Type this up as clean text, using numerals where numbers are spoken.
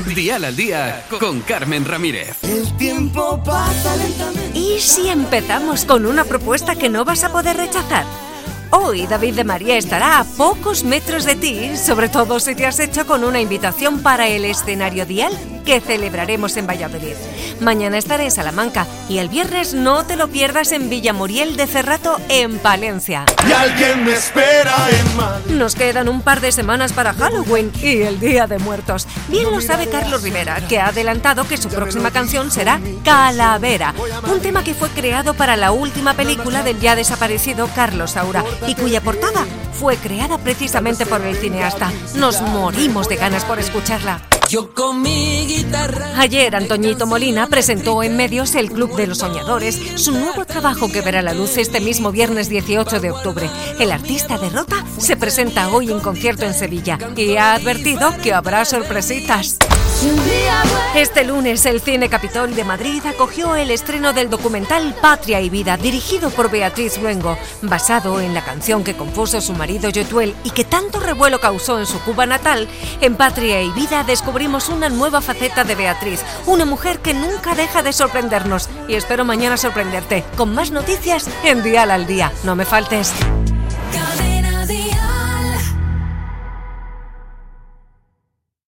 Dial al Día con Carmen Ramírez. El tiempo pasa lentamente. ¿Y si empezamos con una propuesta que no vas a poder rechazar? Hoy David de María estará a pocos metros de ti, sobre todo si te has hecho con una invitación para el escenario Dial que celebraremos en Valladolid. Mañana estaré en Salamanca y el viernes no te lo pierdas en Villamuriel de Cerrato, en Palencia. Y alguien me espera en Madrid. Nos quedan un par de semanas para Halloween y el Día de Muertos. Bien lo sabe Carlos Rivera, que ha adelantado que su próxima canción será Calavera, un tema que fue creado para la última película del ya desaparecido Carlos Saura y cuya portada fue creada precisamente por el cineasta. Nos morimos de ganas por escucharla. Yo con mi guitarra. Ayer Antoñito Molina presentó en medios El Club de los Soñadores, su nuevo trabajo que verá la luz este mismo viernes 18 de octubre. El artista de Rota se presenta hoy en concierto en Sevilla y ha advertido que habrá sorpresitas. Este lunes el Cine Capitol de Madrid acogió el estreno del documental Patria y Vida, dirigido por Beatriz Luengo, basado en la canción que compuso su marido Yotuel y que tanto revuelo causó en su Cuba natal. En Patria y Vida descubrimos una nueva faceta de Beatriz, una mujer que nunca deja de sorprendernos, y espero mañana sorprenderte con más noticias en Dial al Día. No me faltes.